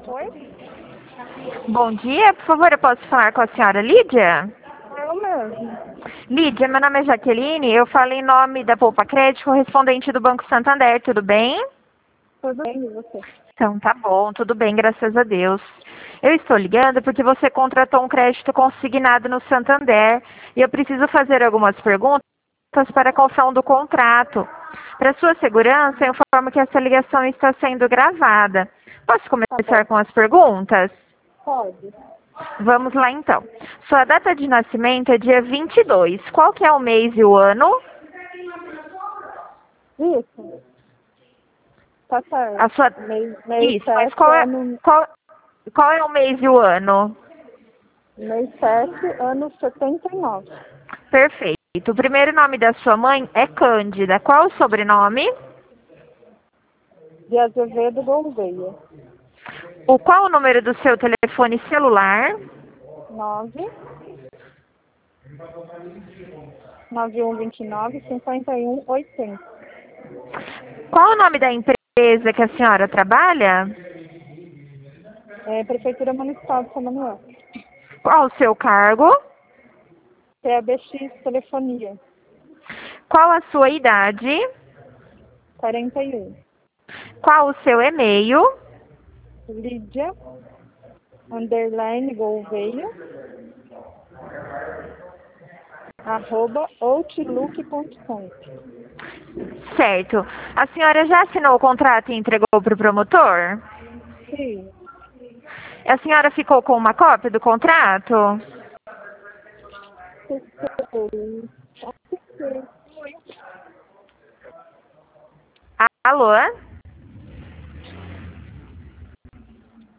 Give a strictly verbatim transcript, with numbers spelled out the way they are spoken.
Oi? Bom dia, por favor, eu posso falar com a senhora Lídia? Eu mesmo. Lídia, meu nome é Jaqueline, eu falo em nome da Poupa Crédito, correspondente do Banco Santander, tudo bem? Tudo bem, e você? Então tá bom, tudo bem, graças a Deus. Eu estou ligando porque você contratou um crédito consignado no Santander e eu preciso fazer algumas perguntas para a confirmação do contrato. Para sua segurança, eu informo que essa ligação está sendo gravada. Posso Tá começar bom. com as perguntas? Pode. Vamos lá então. Sua data de nascimento é dia vinte e dois. Qual que é o mês e o ano? Isso. Tá A certo. sua... Mês, mês Isso, mas sete, qual é, ano, qual, qual é o mês e o ano? mês sete, ano setenta e nove. Perfeito. O primeiro nome da sua mãe é Cândida. Qual o sobrenome? De Azevedo Gouveia. O qual o número do seu telefone celular? nove, nove um dois nove, cinco um oito zero. Qual o nome da empresa que a senhora trabalha? É, Prefeitura Municipal de São Manuel. Qual o seu cargo? T A B X Telefonia. Qual a sua idade? quarenta e um. Qual o seu e-mail? Lídia, underline Gouveia, arroba outlook ponto com. Certo. A senhora já assinou o contrato e entregou para o promotor? Sim. A senhora ficou com uma cópia do contrato? Alô?